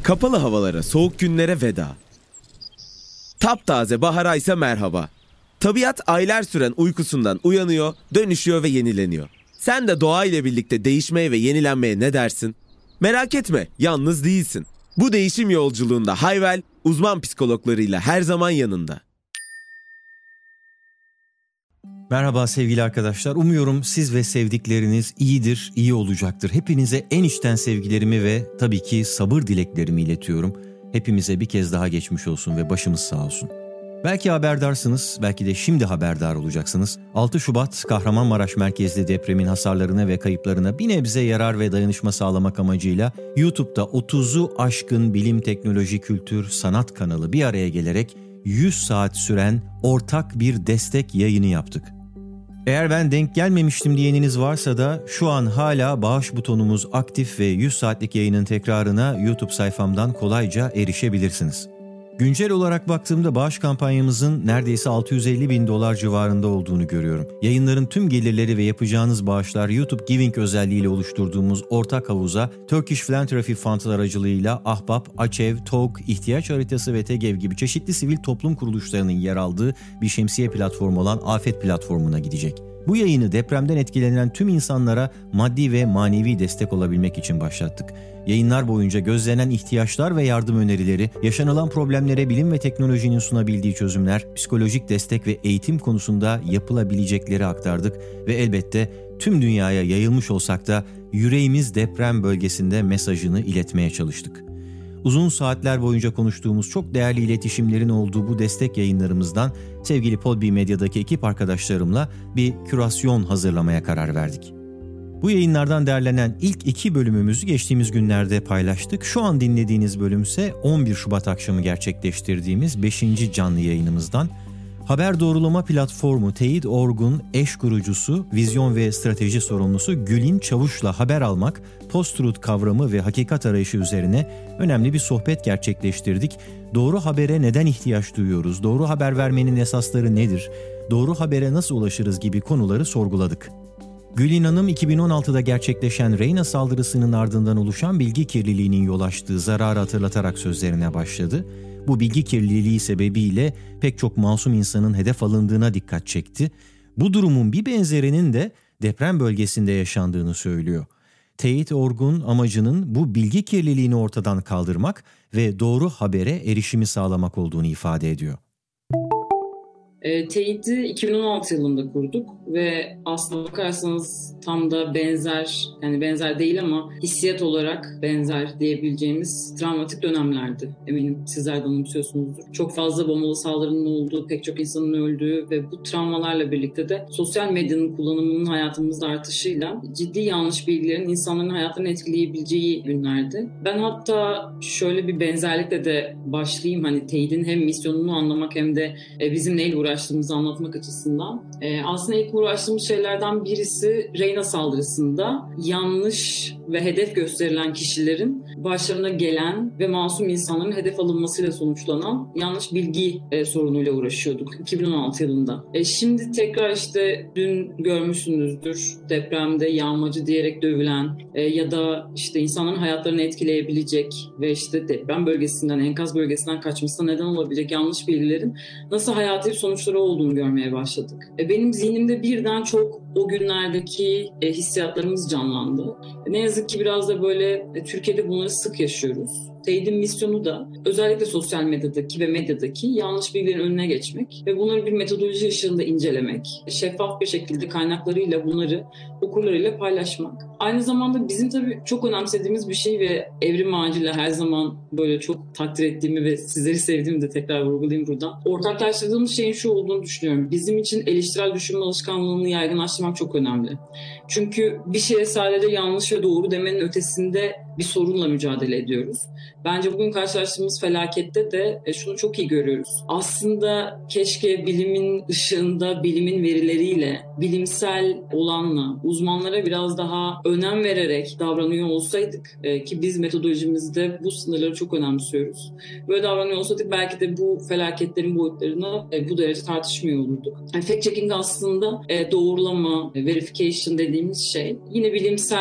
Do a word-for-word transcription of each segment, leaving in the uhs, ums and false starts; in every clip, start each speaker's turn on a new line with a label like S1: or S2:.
S1: Kapalı havalara, soğuk günlere veda. Taptaze bahara ise merhaba. Tabiat aylar süren uykusundan uyanıyor, dönüşüyor ve yenileniyor. Sen de doğa ile birlikte değişmeye ve yenilenmeye ne dersin? Merak etme, yalnız değilsin. Bu değişim yolculuğunda Hayvel, uzman psikologlarıyla her zaman yanında.
S2: Merhaba sevgili arkadaşlar. Umuyorum siz ve sevdikleriniz iyidir, iyi olacaktır. Hepinize en içten sevgilerimi ve tabii ki sabır dileklerimi iletiyorum. Hepimize bir kez daha geçmiş olsun ve başımız sağ olsun. Belki haberdarsınız, belki de şimdi haberdar olacaksınız. altı Şubat Kahramanmaraş merkezli depremin hasarlarına ve kayıplarına bir nebze yarar ve dayanışma sağlamak amacıyla YouTube'da otuzu aşkın bilim, teknoloji, kültür, sanat kanalı bir araya gelerek yüz saat süren ortak bir destek yayını yaptık. Eğer ben denk gelmemiştim diyeniniz varsa da şu an hala bağış butonumuz aktif ve yüz saatlik yayının tekrarına YouTube sayfamdan kolayca erişebilirsiniz. Güncel olarak baktığımda bağış kampanyamızın neredeyse altı yüz elli bin dolar civarında olduğunu görüyorum. Yayınların tüm gelirleri ve yapacağınız bağışlar YouTube Giving özelliğiyle oluşturduğumuz ortak havuza Turkish Philanthropy Fund aracılığıyla Ahbap, Açev, TOG, İhtiyaç Haritası ve TEGEV gibi çeşitli sivil toplum kuruluşlarının yer aldığı bir şemsiye platformu olan Afet platformuna gidecek. Bu yayını depremden etkilenen tüm insanlara maddi ve manevi destek olabilmek için başlattık. Yayınlar boyunca gözlenen ihtiyaçlar ve yardım önerileri, yaşanılan problemlere bilim ve teknolojinin sunabildiği çözümler, psikolojik destek ve eğitim konusunda yapılabilecekleri aktardık ve elbette tüm dünyaya yayılmış olsak da yüreğimiz deprem bölgesinde mesajını iletmeye çalıştık. Uzun saatler boyunca konuştuğumuz çok değerli iletişimlerin olduğu bu destek yayınlarımızdan sevgili Podbi Medya'daki ekip arkadaşlarımla bir kürasyon hazırlamaya karar verdik. Bu yayınlardan derlenen ilk iki bölümümüzü geçtiğimiz günlerde paylaştık. Şu an dinlediğiniz bölüm ise on bir Şubat akşamı gerçekleştirdiğimiz beşinci canlı yayınımızdan. Haber doğrulama platformu Teyit nokta org'un eş kurucusu, vizyon ve strateji sorumlusu Gülin Çavuş'la haber almak, post-truth kavramı ve hakikat arayışı üzerine önemli bir sohbet gerçekleştirdik. Doğru habere neden ihtiyaç duyuyoruz, doğru haber vermenin esasları nedir, doğru habere nasıl ulaşırız gibi konuları sorguladık. Gülin Hanım iki bin on altıda gerçekleşen Reyna saldırısının ardından oluşan bilgi kirliliğinin yol açtığı zararı hatırlatarak sözlerine başladı. Bu bilgi kirliliği sebebiyle pek çok masum insanın hedef alındığına dikkat çekti. Bu durumun bir benzerinin de deprem bölgesinde yaşandığını söylüyor. Teyit nokta org'un amacının bu bilgi kirliliğini ortadan kaldırmak ve doğru habere erişimi sağlamak olduğunu ifade ediyor.
S3: E, Teyit'i iki bin on altı yılında kurduk ve aslına bakarsanız tam da benzer, yani benzer değil ama hissiyat olarak benzer diyebileceğimiz travmatik dönemlerdi. Eminim sizler de anımsıyorsunuzdur. Çok fazla bombalı saldırının olduğu, pek çok insanın öldüğü ve bu travmalarla birlikte de sosyal medyanın kullanımının hayatımızda artışıyla ciddi yanlış bilgilerin insanların hayatını etkileyebileceği günlerdi. Ben hatta şöyle bir benzerlikle de başlayayım, hani Teyit'in hem misyonunu anlamak hem de bizim neyle uğraştığımızı anlatmak açısından. Ee, aslında ilk uğraştığımız şeylerden birisi Reyna saldırısında yanlış ve hedef gösterilen kişilerin başlarına gelen ve masum insanların hedef alınmasıyla sonuçlanan yanlış bilgi e, sorunuyla uğraşıyorduk iki bin on altı yılında. E, şimdi tekrar işte dün görmüşsünüzdür, depremde yağmacı diyerek dövülen e, ya da işte insanların hayatlarını etkileyebilecek ve işte deprem bölgesinden, enkaz bölgesinden kaçmasına neden olabilecek yanlış bilgilerin nasıl hayati sonuçları olduğunu görmeye başladık. E, benim zihnimde birden çok o günlerdeki e, hissiyatlarımız canlandı. E, ne yazık ki biraz da böyle e, Türkiye'de bunları sık yaşıyoruz. Teyit'in misyonu da özellikle sosyal medyadaki ve medyadaki yanlış bilgilerin önüne geçmek ve bunları bir metodoloji ışığında incelemek, şeffaf bir şekilde kaynaklarıyla bunları okurlarıyla paylaşmak. Aynı zamanda bizim tabii çok önemsediğimiz bir şey ve Evrim Ağacı'yla her zaman böyle çok takdir ettiğimi ve sizleri sevdiğimi de tekrar vurgulayayım buradan. Ortaklaştırdığımız şeyin şu olduğunu düşünüyorum. Bizim için eleştirel düşünme alışkanlığını yaygınlaştırmak çok önemli. Çünkü bir şeye sadece yanlış ve doğru demenin ötesinde bir sorunla mücadele ediyoruz. Bence bugün karşılaştığımız felakette de şunu çok iyi görüyoruz. Aslında keşke bilimin ışığında, bilimin verileriyle, bilimsel olanla, uzmanlara biraz daha önem vererek davranıyor olsaydık ki biz metodolojimizde bu sınırları çok önemsiyoruz. Böyle davranıyor olsaydık belki de bu felaketlerin boyutlarını bu derece tartışmıyor olurduk. Fact checking aslında doğrulama, verification dediğimiz şey yine bilimsel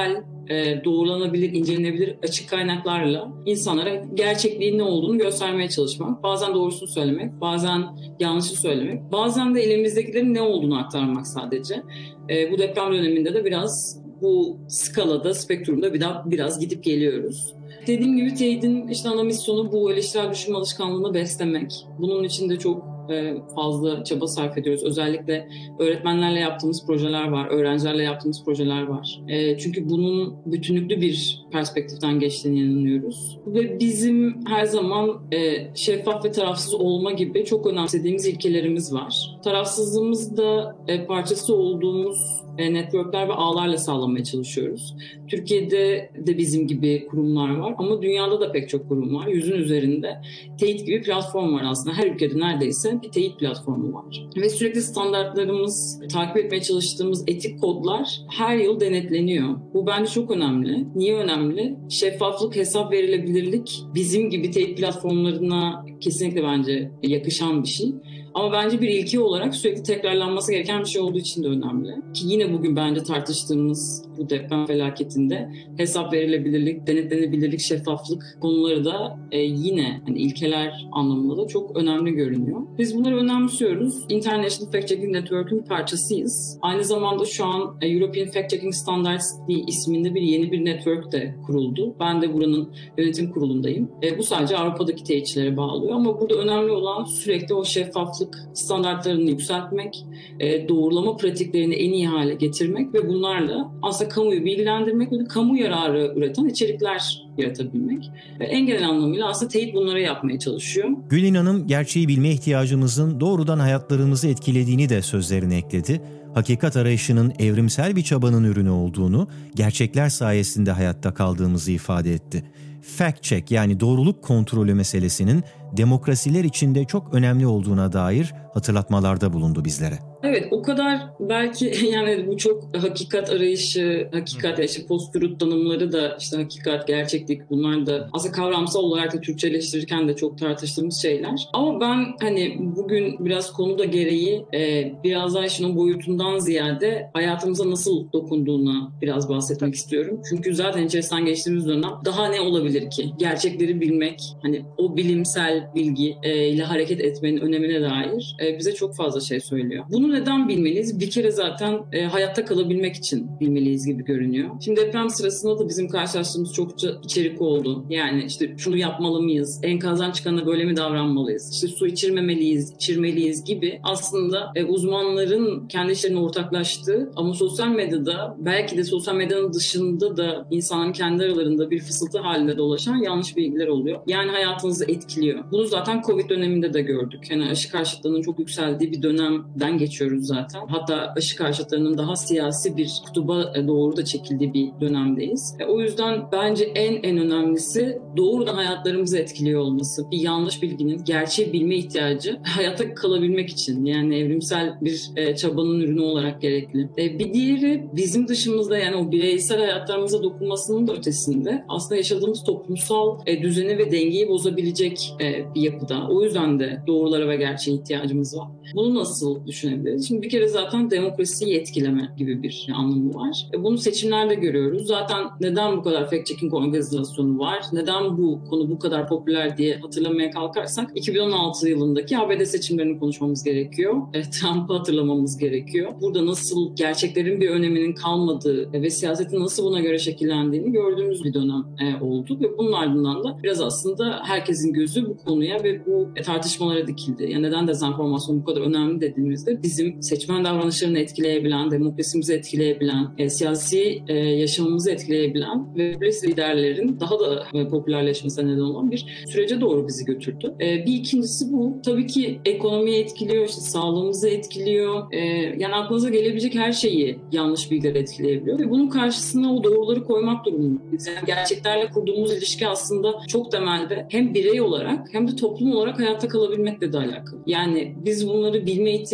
S3: e, doğrulanabilir, incelenebilir açık kaynaklarla insanlara gerçekliğin ne olduğunu göstermeye çalışmak. Bazen doğrusunu söylemek, bazen yanlışı söylemek, bazen de elimizdekilerin ne olduğunu aktarmak sadece. E, bu deprem döneminde de biraz bu skalada, spektrumda bir daha biraz gidip geliyoruz. Dediğim gibi teyidin işte ana misyonu bu eleştirel düşünme alışkanlığını beslemek. Bunun için de çok fazla çaba sarf ediyoruz. Özellikle öğretmenlerle yaptığımız projeler var, öğrencilerle yaptığımız projeler var. Çünkü bunun bütünlüklü bir perspektiften geçtiğine inanıyoruz. Ve bizim her zaman şeffaf ve tarafsız olma gibi çok önemsediğimiz ilkelerimiz var. Tarafsızlığımız da parçası olduğumuz networkler ve ağlarla sağlamaya çalışıyoruz. Türkiye'de de bizim gibi kurumlar var ama dünyada da pek çok kurum var. Yüzün üzerinde teyit gibi platform var aslında. Her ülkede neredeyse bir teyit platformu var. Ve sürekli standartlarımız, takip etmeye çalıştığımız etik kodlar her yıl denetleniyor. Bu bence çok önemli. Niye önemli? Şeffaflık, hesap verilebilirlik bizim gibi teyit platformlarına kesinlikle bence yakışan bir şey. Ama bence bir ilke olarak sürekli tekrarlanması gereken bir şey olduğu için de önemli. Ki yine bugün bence tartıştığımız bu deprem felaketinde hesap verilebilirlik, denetlenebilirlik, şeffaflık konuları da e, yine hani ilkeler anlamında da çok önemli görünüyor. Biz bunları önemsiyoruz. International Fact Checking Network'ün bir parçasıyız. Aynı zamanda şu an European Fact Checking Standards isminde bir yeni bir network de kuruldu. Ben de buranın yönetim kurulundayım. E, bu sadece Avrupa'daki teyitçilere bağlıyor ama burada önemli olan sürekli o şeffaflık standartlarını yükseltmek, e, doğrulama pratiklerini en iyi hale getirmek ve bunlarla aslında kamuyu bilgilendirmek ve kamu yararı üreten içerikler yaratabilmek. Ve en genel anlamıyla aslında teyit bunları yapmaya çalışıyor.
S2: Gülin Hanım, gerçeği bilme ihtiyacımızın doğrudan hayatlarımızı etkilediğini de sözlerine ekledi. Hakikat arayışının evrimsel bir çabanın ürünü olduğunu, gerçekler sayesinde hayatta kaldığımızı ifade etti. Fact check yani doğruluk kontrolü meselesinin demokrasiler içinde çok önemli olduğuna dair hatırlatmalarda bulundu bizlere.
S3: Evet, o kadar belki yani bu çok hakikat arayışı, hakikat işte post-truth tanımları da işte hakikat, gerçeklik bunlar da aslında kavramsal olarak da Türkçeleştirirken de çok tartıştığımız şeyler. Ama ben hani bugün biraz konu da gereği e, biraz daha işin o boyutundan ziyade hayatımıza nasıl dokunduğuna biraz bahsetmek istiyorum. Çünkü zaten içerisinden geçtiğimiz dönem daha ne olabilir ki? Gerçekleri bilmek, hani o bilimsel bilgi e, ile hareket etmenin önemine dair e, bize çok fazla şey söylüyor. Bunu neden bilmeliyiz? Bir kere zaten e, hayatta kalabilmek için bilmeliyiz gibi görünüyor. Şimdi deprem sırasında da bizim karşılaştığımız çokça içerik oldu. Yani işte şunu yapmalı mıyız? Enkazdan çıkana böyle mi davranmalıyız? İşte su içirmemeliyiz, içirmeliyiz gibi aslında e, uzmanların kendi işlerine ortaklaştığı ama sosyal medyada belki de sosyal medyanın dışında da insanların kendi aralarında bir fısıltı halinde dolaşan yanlış bilgiler oluyor. Yani hayatınızı etkiliyor. Bunu zaten Covid döneminde de gördük. Yani aşı karşıtlığının çok yükseldiği bir dönemden geçiyoruz zaten. Hatta aşı karşıtlarının daha siyasi bir kutuba doğru da çekildiği bir dönemdeyiz. E, o yüzden bence en en önemlisi doğrudan hayatlarımızı etkiliyor olması. Bir yanlış bilginin gerçeği bilme ihtiyacı hayatta kalabilmek için yani evrimsel bir e, çabanın ürünü olarak gerekli. E, bir diğeri bizim dışımızda yani o bireysel hayatlarımıza dokunmasının da ötesinde aslında yaşadığımız toplumsal e, düzeni ve dengeyi bozabilecek e, bir yapıda. O yüzden de doğrulara ve gerçeğe ihtiyacımız var. Bunu nasıl düşünebiliriz? Şimdi bir kere zaten demokrasiyi etkileme gibi bir anlamı var. E, bunu seçimlerde görüyoruz. Zaten neden bu kadar fact-checking organizasyonu var? Neden bu konu bu kadar popüler diye hatırlamaya kalkarsak iki bin on altı yılındaki A B D seçimlerini konuşmamız gerekiyor. E, Trump'ı hatırlamamız gerekiyor. Burada nasıl gerçeklerin bir öneminin kalmadığı ve siyasetin nasıl buna göre şekillendiğini gördüğümüz bir dönem e, oldu ve bunun ardından da biraz aslında herkesin gözü bu konuya ve bu tartışmalara dikildi. Yani neden dezenformasyon bu kadar önemli dediğimizde bizim seçmen davranışlarını etkileyebilen, demokrasimizi etkileyebilen, e, siyasi e, yaşamımızı etkileyebilen ve popülist liderlerin daha da e, popülerleşmesine neden olan bir sürece doğru bizi götürdü. E, bir ikincisi bu. Tabii ki ekonomiyi etkiliyor, işte sağlığımızı etkiliyor. E, yani aklınıza gelebilecek her şeyi yanlış bilgiler etkileyebiliyor ve bunun karşısına o doğruları koymak durumundayız. Yani gerçeklerle kurduğumuz ilişki aslında çok temelde hem birey olarak hem de toplum olarak hayatta kalabilmekle de alakalı. Yani biz bunları bilme ihtiyacı duyuyoruz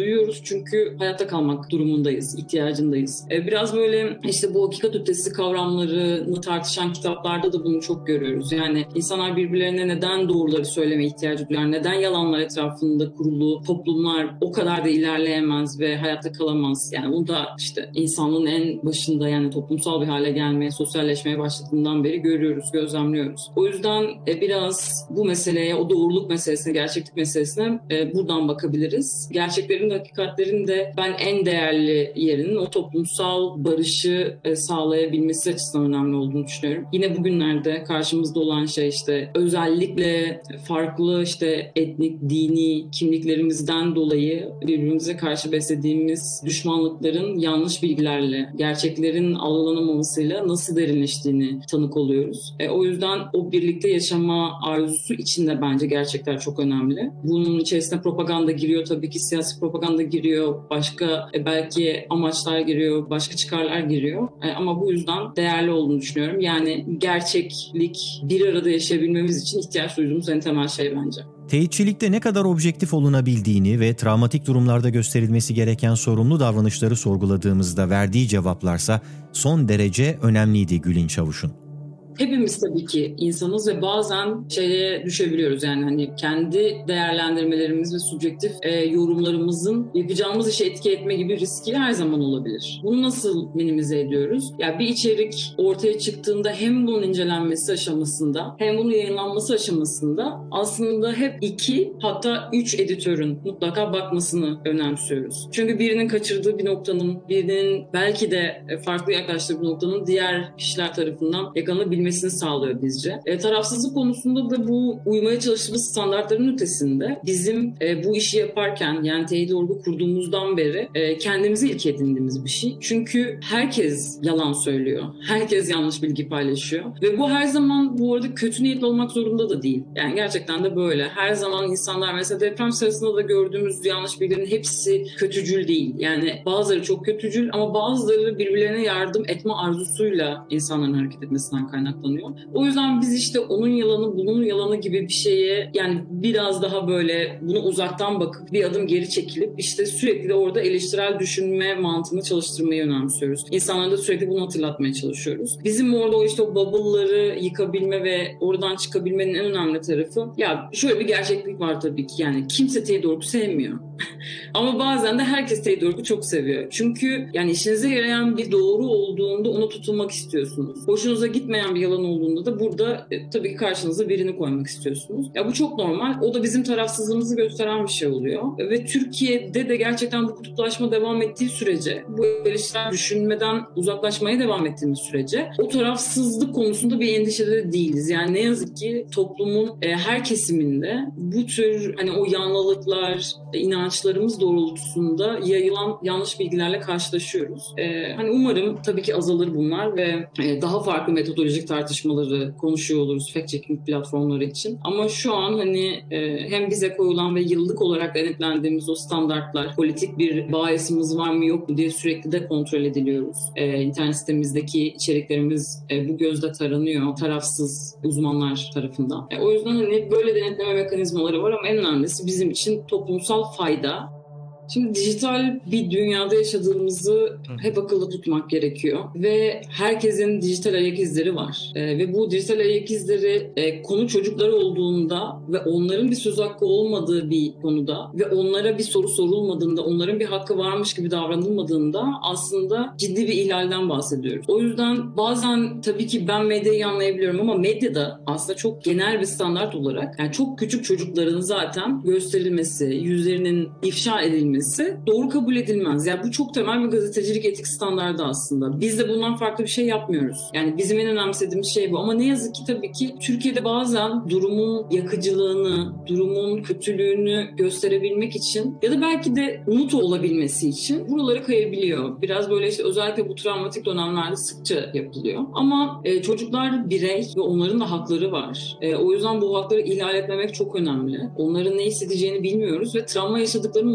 S3: duyuyoruz çünkü hayatta kalmak durumundayız, ihtiyacındayız. E, biraz böyle işte bu hakikat ötesi kavramlarını tartışan kitaplarda da bunu çok görüyoruz. Yani insanlar birbirlerine neden doğruları söyleme ihtiyacı duyar, neden yalanlar etrafında kurulu toplumlar o kadar da ilerleyemez ve hayatta kalamaz. Yani bunu da işte insanlığın en başında, yani toplumsal bir hale gelmeye, sosyalleşmeye başladığından beri görüyoruz, gözlemliyoruz. O yüzden e, biraz bu meseleye, o doğruluk meselesine, gerçeklik meselesine e, buradan bakabiliriz. Gerçeklerin de hakikatlerin de ben en değerli yerinin o toplumsal barışı e, sağlayabilmesi açısından önemli olduğunu düşünüyorum. Yine bugünlerde karşımızda olan şey işte özellikle farklı işte etnik, dini kimliklerimizden dolayı birbirimize karşı beslediğimiz düşmanlıkların yanlış bilgilerle, gerçeklerin algılanamamasıyla nasıl derinleştiğini tanık oluyoruz. E, o yüzden o birlikte yaşama arzusu içinde bence gerçekler çok önemli. Bunun içerisine propaganda giriyor, tabii ki siyasi propaganda giriyor, başka e, belki amaçlar giriyor, başka çıkarlar giriyor. E, ama bu yüzden değerli olduğunu düşünüyorum. Yani gerçeklik bir arada yaşayabilmemiz için ihtiyaç duyduğumuz en temel şey bence.
S2: Teyitçilikte ne kadar objektif olunabildiğini ve travmatik durumlarda gösterilmesi gereken sorumlu davranışları sorguladığımızda verdiği cevaplarsa son derece önemliydi Gülin Çavuş'un.
S3: Hepimiz tabii ki insanız ve bazen şeye düşebiliyoruz. Yani hani kendi değerlendirmelerimiz ve subjektif e, yorumlarımızın yapacağımız işe etki etme gibi riski her zaman olabilir. Bunu nasıl minimize ediyoruz? Ya bir içerik ortaya çıktığında hem bunun incelenmesi aşamasında hem bunun yayınlanması aşamasında aslında hep iki, hatta üç editörün mutlaka bakmasını önemsiyoruz. Çünkü birinin kaçırdığı bir noktanın, birinin belki de farklı yaklaştığı bir noktanın diğer kişiler tarafından yakalanabilmesi sağlıyor bizce. E, tarafsızlık konusunda da bu uymaya çalıştığımız standartların ötesinde bizim e, bu işi yaparken, yani teyit orgu kurduğumuzdan beri e, kendimizi ilke edindiğimiz bir şey. Çünkü herkes yalan söylüyor. Herkes yanlış bilgi paylaşıyor. Ve bu her zaman bu arada kötü niyetli olmak zorunda da değil. Yani gerçekten de böyle. Her zaman insanlar, mesela deprem sırasında da gördüğümüz yanlış bilgilerin hepsi kötücül değil. Yani bazıları çok kötücül ama bazıları birbirlerine yardım etme arzusuyla insanların hareket etmesinden kaynaklanıyor. O yüzden biz işte onun yalanı, bunun yalanı gibi bir şeye, yani biraz daha böyle bunu uzaktan bakıp bir adım geri çekilip işte sürekli de orada eleştirel düşünme mantığını çalıştırmayı önemsiyoruz. İnsanlara da sürekli bunu hatırlatmaya çalışıyoruz. Bizim orada o işte o bubble'ları yıkabilme ve oradan çıkabilmenin en önemli tarafı, ya şöyle bir gerçeklik var tabii ki, yani kimse teyit orgu sevmiyor. Ama bazen de herkes teyit orgu çok seviyor. Çünkü yani işinize yarayan bir doğru olduğunda ona tutulmak istiyorsunuz. Hoşunuza gitmeyen bir yalan olduğunda da burada e, tabii ki karşınıza birini koymak istiyorsunuz. Ya bu çok normal. O da bizim tarafsızlığımızı gösteren bir şey oluyor. Ve Türkiye'de de gerçekten bu kutuplaşma devam ettiği sürece, bu eleştirel düşünmeden uzaklaşmaya devam ettiğimiz sürece o tarafsızlık konusunda bir endişede değiliz. Yani ne yazık ki toplumun e, her kesiminde bu tür hani o yanlılıklar, e, inançlarımız doğrultusunda yayılan yanlış bilgilerle karşılaşıyoruz. E, hani umarım tabii ki azalır bunlar ve e, daha farklı metodolojik tartışmaları konuşuyor oluruz fact-checking platformları için. Ama şu an hani e, hem bize koyulan ve yıllık olarak denetlendiğimiz o standartlar, politik bir bias'ımız var mı yok mu diye sürekli de kontrol ediliyoruz. E, internet sitemizdeki içeriklerimiz e, bu gözle taranıyor tarafsız uzmanlar tarafından. E, o yüzden hani böyle denetleme mekanizmaları var ama en önemlisi bizim için toplumsal fayda. Şimdi dijital bir dünyada yaşadığımızı hep akılda tutmak gerekiyor ve herkesin dijital ayak izleri var ee, ve bu dijital ayak izleri e, konu çocukları olduğunda ve onların bir söz hakkı olmadığı bir konuda ve onlara bir soru sorulmadığında, onların bir hakkı varmış gibi davranılmadığında aslında ciddi bir ihlalden bahsediyoruz. O yüzden bazen tabii ki ben medyayı anlayabiliyorum ama medyada aslında çok genel bir standart olarak, yani çok küçük çocukların zaten gösterilmesi, yüzlerinin ifşa edilmesi doğru kabul edilmez. Yani bu çok temel bir gazetecilik etik standardı aslında. Biz de bundan farklı bir şey yapmıyoruz. Yani bizim en önemsediğimiz şey bu. Ama ne yazık ki tabii ki Türkiye'de bazen durumun yakıcılığını, durumun kötülüğünü gösterebilmek için ya da belki de umut olabilmesi için buralara kayabiliyor. Biraz böyle işte özellikle bu travmatik dönemlerde sıkça yapılıyor. Ama e, çocuklar birey ve onların da hakları var. E, o yüzden bu hakları ihlal etmemek çok önemli. Onların ne hissedeceğini bilmiyoruz ve travma yaşadıklarını unutmamak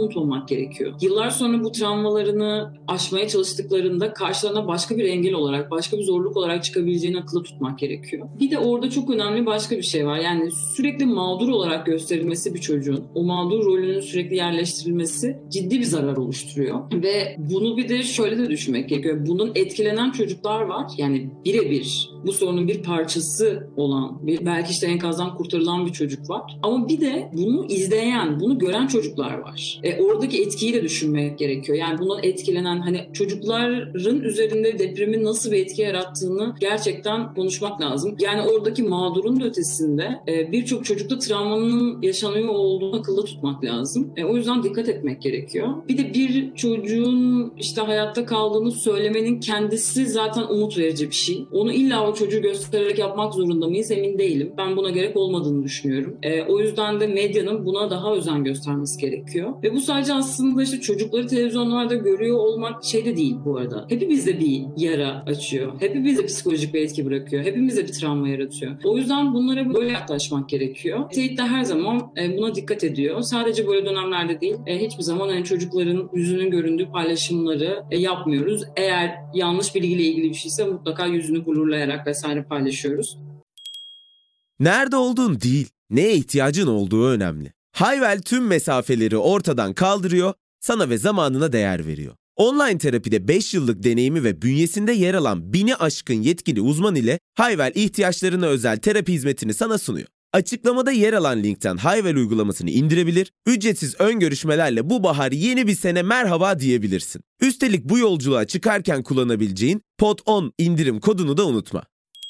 S3: gerekiyor. Yıllar sonra bu travmalarını aşmaya çalıştıklarında karşılarına başka bir engel olarak, başka bir zorluk olarak çıkabileceğini akılda tutmak gerekiyor. Bir de orada çok önemli başka bir şey var. Yani sürekli mağdur olarak gösterilmesi bir çocuğun, o mağdur rolünün sürekli yerleştirilmesi ciddi bir zarar oluşturuyor. Ve bunu bir de şöyle de düşünmek gerekiyor. Bunun etkilenen çocuklar var. Yani birebir bu sorunun bir parçası olan, bir, belki işte enkazdan kurtarılan bir çocuk var. Ama bir de bunu izleyen, bunu gören çocuklar var. E, oradaki etkiyi de düşünmek gerekiyor. Yani bundan etkilenen, hani çocukların üzerinde depremin nasıl bir etki yarattığını gerçekten konuşmak lazım. Yani oradaki mağdurun da ötesinde e, birçok çocukta travmanın yaşanıyor olduğunu akılda tutmak lazım. E, o yüzden dikkat etmek gerekiyor. Bir de bir çocuğun işte hayatta kaldığını söylemenin kendisi zaten umut verici bir şey. Onu illa o çocuğu göstererek yapmak zorunda mıyız emin değilim. Ben buna gerek olmadığını düşünüyorum. E, o yüzden de medyanın buna daha özen göstermesi gerekiyor. Ve bu sadece aslında işte çocukları televizyonlarda görüyor olmak şey de değil bu arada. Hepimizde bir yara açıyor. Hepimizde psikolojik bir etki bırakıyor. Hepimizde bir travma yaratıyor. O yüzden bunlara böyle yaklaşmak gerekiyor. Teyit de her zaman e, buna dikkat ediyor. Sadece böyle dönemlerde değil, e, hiçbir zaman yani çocukların yüzünün göründüğü paylaşımları e, yapmıyoruz. Eğer yanlış bilgiyle ilgili bir şeyse mutlaka yüzünü blurlayarak vesaire paylaşıyoruz.
S1: Nerede olduğun değil, neye ihtiyacın olduğu önemli. Hayvel tüm mesafeleri ortadan kaldırıyor, sana ve zamanına değer veriyor. Online terapide beş yıllık deneyimi ve bünyesinde yer alan bini aşkın yetkili uzman ile Hayvel ihtiyaçlarına özel terapi hizmetini sana sunuyor. Açıklamada yer alan linkten Hayvel uygulamasını indirebilir, ücretsiz ön görüşmelerle bu bahar yeni bir sene merhaba diyebilirsin. Üstelik bu yolculuğa çıkarken kullanabileceğin Pod on indirim kodunu da unutma.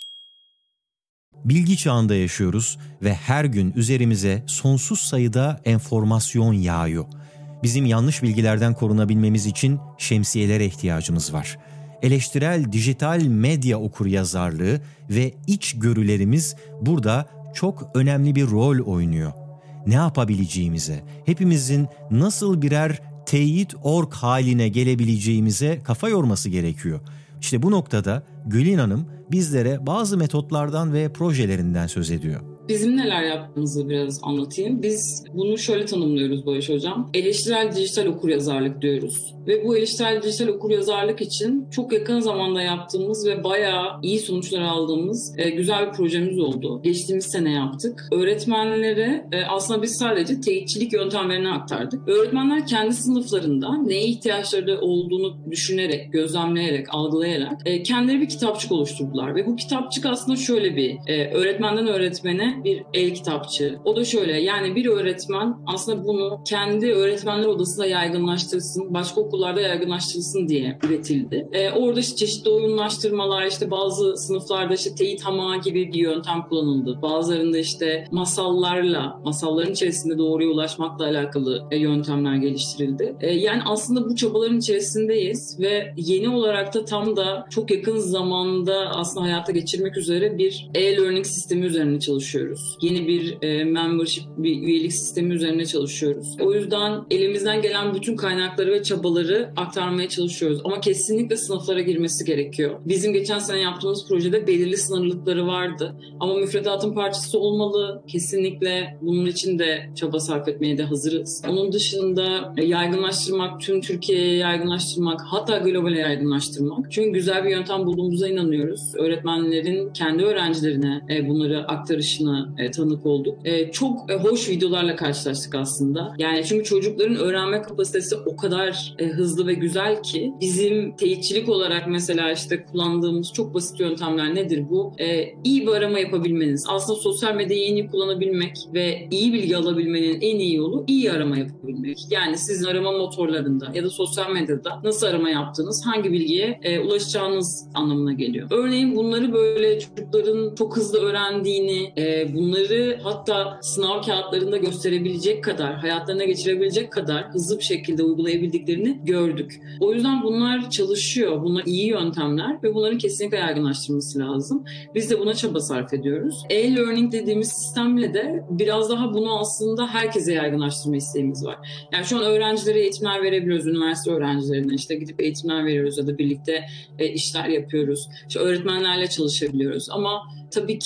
S2: Bilgi çağında yaşıyoruz ve her gün üzerimize sonsuz sayıda enformasyon yağıyor. Bizim yanlış bilgilerden korunabilmemiz için şemsiyelere ihtiyacımız var. Eleştirel dijital medya okuryazarlığı ve içgörülerimiz burada çok önemli bir rol oynuyor. Ne yapabileceğimize, hepimizin nasıl birer teyit nokta org haline gelebileceğimize kafa yorması gerekiyor. İşte bu noktada Gülin Hanım bizlere bazı metotlardan ve projelerinden söz ediyor.
S3: Bizim neler yaptığımızı biraz anlatayım. Biz bunu şöyle tanımlıyoruz Barış Hocam. Eleştirel dijital okuryazarlık diyoruz. Ve bu eleştirel dijital okuryazarlık için çok yakın zamanda yaptığımız ve bayağı iyi sonuçlar aldığımız e, güzel bir projemiz oldu. Geçtiğimiz sene yaptık. Öğretmenlere e, aslında biz sadece teyitçilik yöntemlerini aktardık. Öğretmenler kendi sınıflarında neye ihtiyaçları olduğunu düşünerek, gözlemleyerek, algılayarak e, kendileri bir kitapçık oluşturdular. Ve bu kitapçık aslında şöyle bir e, öğretmenden öğretmene bir el kitapçı. O da şöyle, yani bir öğretmen aslında bunu kendi öğretmenler odasında yaygınlaştırsın, başka okullarda yaygınlaştırılsın diye üretildi. Ee, orada işte çeşitli oyunlaştırmalar, işte bazı sınıflarda işte teyit hamağı gibi bir yöntem kullanıldı. Bazılarında işte masallarla, masalların içerisinde doğruya ulaşmakla alakalı e, yöntemler geliştirildi. E, yani aslında bu çabaların içerisindeyiz ve yeni olarak da tam da çok yakın zamanda aslında hayata geçirmek üzere bir e-learning sistemi üzerine çalışıyoruz. Yeni bir e, membership, bir üyelik sistemi üzerine çalışıyoruz. O yüzden elimizden gelen bütün kaynakları ve çabaları aktarmaya çalışıyoruz. Ama kesinlikle sınıflara girmesi gerekiyor. Bizim geçen sene yaptığımız projede belirli sınırlılıkları vardı. Ama müfredatın parçası olmalı. Kesinlikle bunun için de çaba sarf etmeye de hazırız. Onun dışında e, yaygınlaştırmak, tüm Türkiye'ye yaygınlaştırmak, hatta globale yaygınlaştırmak. Çünkü güzel bir yöntem bulduğumuza inanıyoruz. Öğretmenlerin kendi öğrencilerine e, bunları aktarışını e, tanık olduk. E, çok e, hoş videolarla karşılaştık aslında. Yani çünkü çocukların öğrenme kapasitesi o kadar e, hızlı ve güzel ki bizim teyitçilik olarak mesela işte kullandığımız çok basit yöntemler nedir bu? E, iyi bir arama yapabilmeniz. Aslında sosyal medyayı en iyi kullanabilmek ve iyi bilgi alabilmenin en iyi yolu iyi arama yapabilmek. Yani sizin arama motorlarında ya da sosyal medyada nasıl arama yaptığınız, hangi bilgiye e, ulaşacağınız anlamına geliyor. Örneğin bunları böyle çocukların çok hızlı öğrendiğini, e, bunları hatta sınav kağıtlarında gösterebilecek kadar, hayatlarına geçirebilecek kadar hızlı bir şekilde uygulayabildiklerini gördük. O yüzden bunlar çalışıyor. Bunlar iyi yöntemler ve bunların kesinlikle yaygınlaştırılması lazım. Biz de buna çaba sarf ediyoruz. E-learning dediğimiz sistemle de biraz daha bunu aslında herkese yaygınlaştırma isteğimiz var. Yani şu an öğrencilere eğitimler verebiliyoruz. Üniversite öğrencilerine işte gidip eğitimler veriyoruz ya da birlikte e, işler yapıyoruz. İşte öğretmenlerle çalışabiliyoruz. Ama tabii ki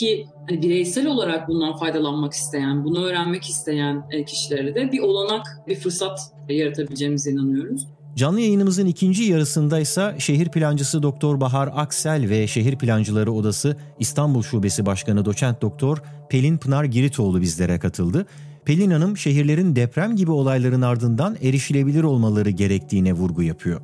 S3: hani bireysel olarak bundan faydalanmak isteyen, bunu öğrenmek isteyen kişilere de bir olanak, bir fırsat yaratabileceğimize inanıyoruz.
S2: Canlı yayınımızın ikinci yarısında ise şehir plancısı Doktor Bahar Aksel ve Şehir Plancıları Odası İstanbul Şubesi Başkanı Doçent Doktor Pelin Pınar Giritoğlu bizlere katıldı. Pelin Hanım şehirlerin deprem gibi olayların ardından erişilebilir olmaları gerektiğine vurgu yapıyor.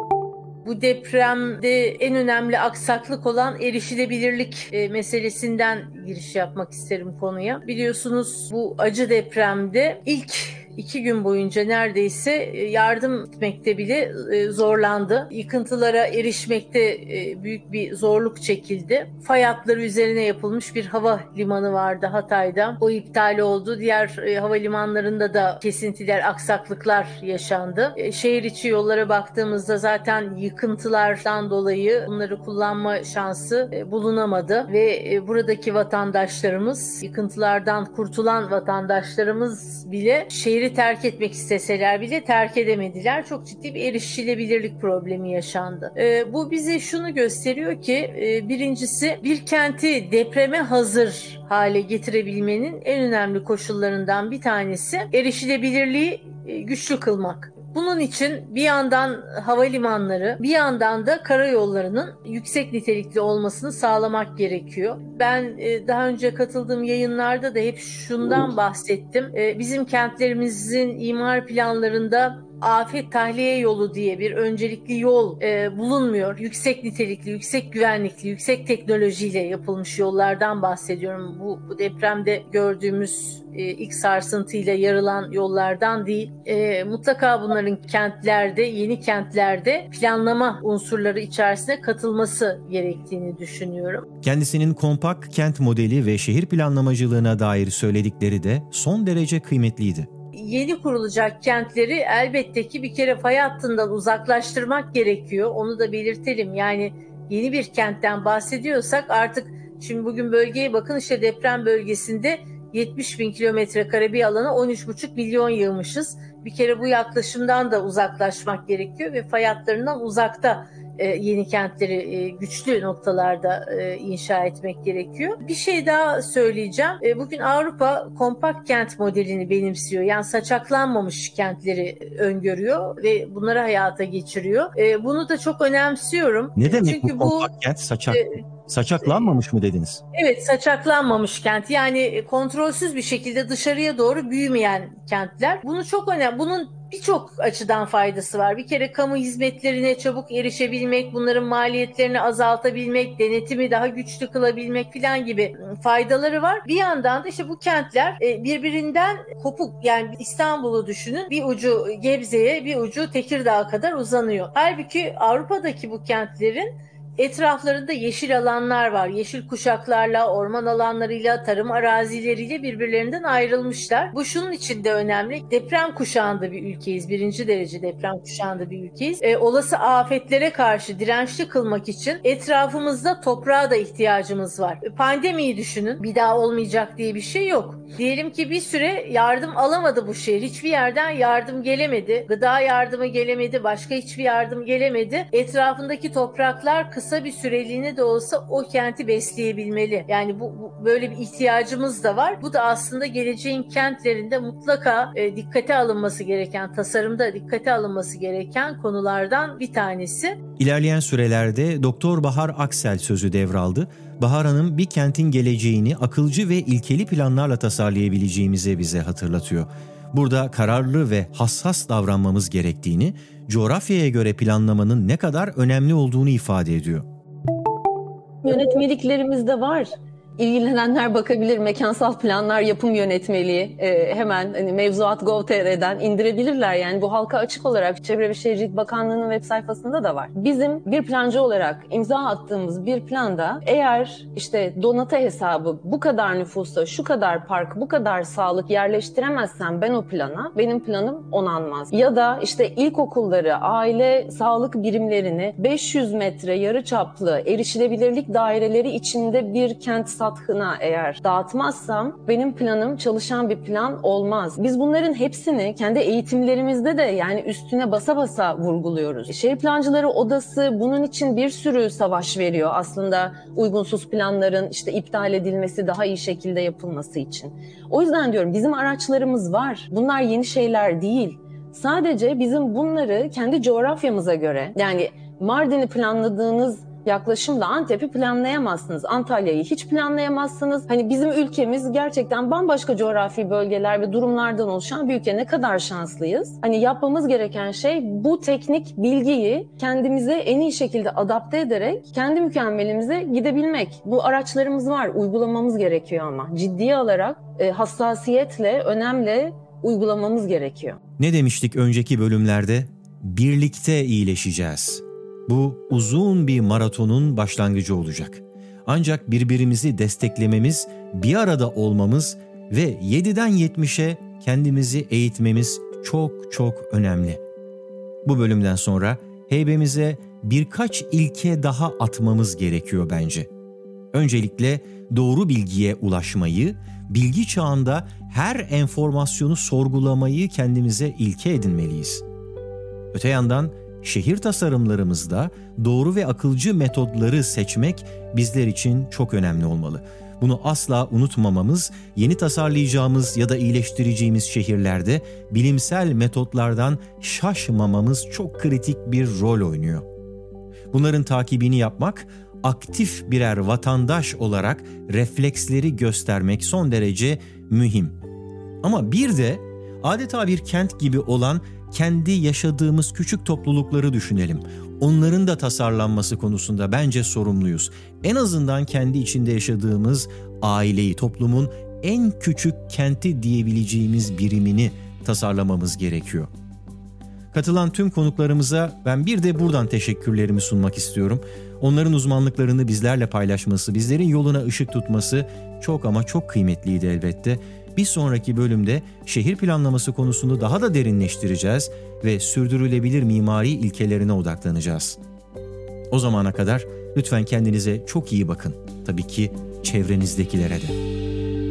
S4: Bu depremde en önemli aksaklık olan erişilebilirlik e, meselesinden giriş yapmak isterim konuya. Biliyorsunuz bu acı depremde ilk iki gün boyunca neredeyse yardım etmekte bile zorlandı. Yıkıntılara erişmekte büyük bir zorluk çekildi. Fay hatları üzerine yapılmış bir havalimanı vardı Hatay'da. O iptal oldu. Diğer havalimanlarında da kesintiler, aksaklıklar yaşandı. Şehir içi yollara baktığımızda zaten yıkıntılardan dolayı bunları kullanma şansı bulunamadı ve buradaki vatandaşlarımız, yıkıntılardan kurtulan vatandaşlarımız bile şehri terk etmek isteseler bile terk edemediler. Çok ciddi bir erişilebilirlik problemi yaşandı. E, bu bize şunu gösteriyor ki e, birincisi bir kenti depreme hazır hale getirebilmenin en önemli koşullarından bir tanesi erişilebilirliği e, güçlü kılmak. Bunun için bir yandan havalimanları, bir yandan da karayollarının yüksek nitelikli olmasını sağlamak gerekiyor. Ben daha önce katıldığım yayınlarda da hep şundan bahsettim. Bizim kentlerimizin imar planlarında afet tahliye yolu diye bir öncelikli yol e, bulunmuyor. Yüksek nitelikli, yüksek güvenlikli, yüksek teknolojiyle yapılmış yollardan bahsediyorum. Bu, bu depremde gördüğümüz e, ilk sarsıntıyla yarılan yollardan değil. E, mutlaka bunların kentlerde, yeni kentlerde planlama unsurları içerisine katılması gerektiğini düşünüyorum.
S2: Kendisinin kompakt kent modeli ve şehir planlamacılığına dair söyledikleri de son derece kıymetliydi.
S4: Yeni kurulacak kentleri elbette ki bir kere fay hattından uzaklaştırmak gerekiyor. Onu da belirtelim. Yani yeni bir kentten bahsediyorsak artık şimdi bugün bölgeye bakın, işte deprem bölgesinde yetmiş bin kilometre kare bir alana on üç buçuk milyon yığmışız. Bir kere bu yaklaşımdan da uzaklaşmak gerekiyor ve fay hatlarından uzakta yeni kentleri güçlü noktalarda inşa etmek gerekiyor. Bir şey daha söyleyeceğim. Bugün Avrupa kompakt kent modelini benimsiyor. Yani saçaklanmamış kentleri öngörüyor ve bunları hayata geçiriyor. Bunu da çok önemsiyorum.
S2: Ne demek
S4: Çünkü
S2: bu kompakt bu, kent? Saçak, e, saçaklanmamış mı dediniz?
S4: Evet, saçaklanmamış kent. Yani kontrolsüz bir şekilde dışarıya doğru büyümeyen kentler. Bunu çok önemli. Bunun birçok açıdan faydası var. Bir kere kamu hizmetlerine çabuk erişebilmek, bunların maliyetlerini azaltabilmek, denetimi daha güçlü kılabilmek falan gibi faydaları var. Bir yandan da işte bu kentler birbirinden kopuk. Yani İstanbul'u düşünün. Bir ucu Gebze'ye, bir ucu Tekirdağ'a kadar uzanıyor. Halbuki Avrupa'daki bu kentlerin etraflarında yeşil alanlar var. Yeşil kuşaklarla, orman alanlarıyla, tarım arazileriyle birbirlerinden ayrılmışlar. Bu şunun için de önemli. Deprem kuşağında bir ülkeyiz. Birinci derece deprem kuşağında bir ülkeyiz. E, olası afetlere karşı dirençli kılmak için etrafımızda toprağa da ihtiyacımız var. E, pandemiyi düşünün. Bir daha olmayacak diye bir şey yok. Diyelim ki bir süre yardım alamadı bu şehir. Hiçbir yerden yardım gelemedi. Gıda yardımı gelemedi. Başka hiçbir yardım gelemedi. Etrafındaki topraklar kısa kısa bir süreliğine de olsa o kenti besleyebilmeli. Yani bu, bu böyle bir ihtiyacımız da var. Bu da aslında geleceğin kentlerinde mutlaka e, dikkate alınması gereken, tasarımda dikkate alınması gereken konulardan bir tanesi.
S2: İlerleyen sürelerde Doktor Bahar Aksel sözü devraldı. Bahar Hanım bir kentin geleceğini akılcı ve ilkeli planlarla tasarlayabileceğimizi bize hatırlatıyor. Burada kararlı ve hassas davranmamız gerektiğini, coğrafyaya göre planlamanın ne kadar önemli olduğunu ifade ediyor.
S5: Yönetmeliklerimizde var. İlgilenenler bakabilir. Mekansal planlar yapım yönetmeliği e, hemen hani mevzuat nokta gov nokta tr'den indirebilirler. Yani bu halka açık olarak Çevre ve Şehircilik Bakanlığı'nın web sayfasında da var. Bizim bir plancı olarak imza attığımız bir planda eğer işte donatı hesabı bu kadar nüfusa, şu kadar park, bu kadar sağlık yerleştiremezsem ben o plana, benim planım onanmaz. Ya da işte ilkokulları, aile sağlık birimlerini beş yüz metre yarıçaplı erişilebilirlik daireleri içinde bir kent sağlık hattına eğer dağıtmazsam benim planım çalışan bir plan olmaz. Biz bunların hepsini kendi eğitimlerimizde de yani üstüne basa basa vurguluyoruz. Şehir Plancıları Odası bunun için bir sürü savaş veriyor aslında uygunsuz planların işte iptal edilmesi, daha iyi şekilde yapılması için. O yüzden diyorum bizim araçlarımız var. Bunlar yeni şeyler değil. Sadece bizim bunları kendi coğrafyamıza göre yani Mardin'i planladığınız yaklaşımla Antep'i planlayamazsınız. Antalya'yı hiç planlayamazsınız. Hani bizim ülkemiz gerçekten bambaşka coğrafi bölgeler ve durumlardan oluşan bir ülke. Ne kadar şanslıyız. Hani yapmamız gereken şey bu teknik bilgiyi kendimize en iyi şekilde adapte ederek kendi mükemmelimize gidebilmek. Bu araçlarımız var. Uygulamamız gerekiyor ama. Ciddiye alarak, e, hassasiyetle, önemle uygulamamız gerekiyor.
S2: Ne demiştik önceki bölümlerde? Birlikte iyileşeceğiz. Bu uzun bir maratonun başlangıcı olacak. Ancak birbirimizi desteklememiz, bir arada olmamız ve yediden yetmişe kendimizi eğitmemiz çok çok önemli. Bu bölümden sonra heybemize birkaç ilke daha atmamız gerekiyor bence. Öncelikle doğru bilgiye ulaşmayı, bilgi çağında her enformasyonu sorgulamayı kendimize ilke edinmeliyiz. Öte yandan şehir tasarımlarımızda doğru ve akılcı metodları seçmek bizler için çok önemli olmalı. Bunu asla unutmamamız, yeni tasarlayacağımız ya da iyileştireceğimiz şehirlerde bilimsel metotlardan şaşmamamız çok kritik bir rol oynuyor. Bunların takibini yapmak, aktif birer vatandaş olarak refleksleri göstermek son derece mühim. Ama bir de adeta bir kent gibi olan kendi yaşadığımız küçük toplulukları düşünelim. Onların da tasarlanması konusunda bence sorumluyuz. En azından kendi içinde yaşadığımız aileyi, toplumun en küçük kenti diyebileceğimiz birimini tasarlamamız gerekiyor. Katılan tüm konuklarımıza ben bir de buradan teşekkürlerimi sunmak istiyorum. Onların uzmanlıklarını bizlerle paylaşması, bizlerin yoluna ışık tutması çok ama çok kıymetliydi elbette. Bir sonraki bölümde şehir planlaması konusunu daha da derinleştireceğiz ve sürdürülebilir mimari ilkelerine odaklanacağız. O zamana kadar lütfen kendinize çok iyi bakın. Tabii ki çevrenizdekilere de.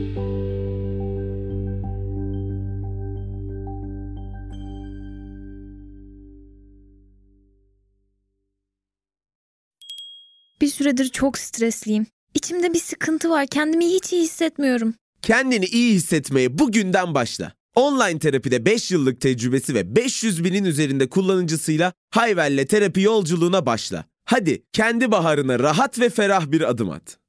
S6: Bir süredir çok stresliyim. İçimde bir sıkıntı var. Kendimi hiç iyi hissetmiyorum.
S1: Kendini iyi hissetmeye bugünden başla. Online terapide beş yıllık tecrübesi ve beş yüz binin üzerinde kullanıcısıyla Hayvel'le terapi yolculuğuna başla. Hadi kendi baharına rahat ve ferah bir adım at.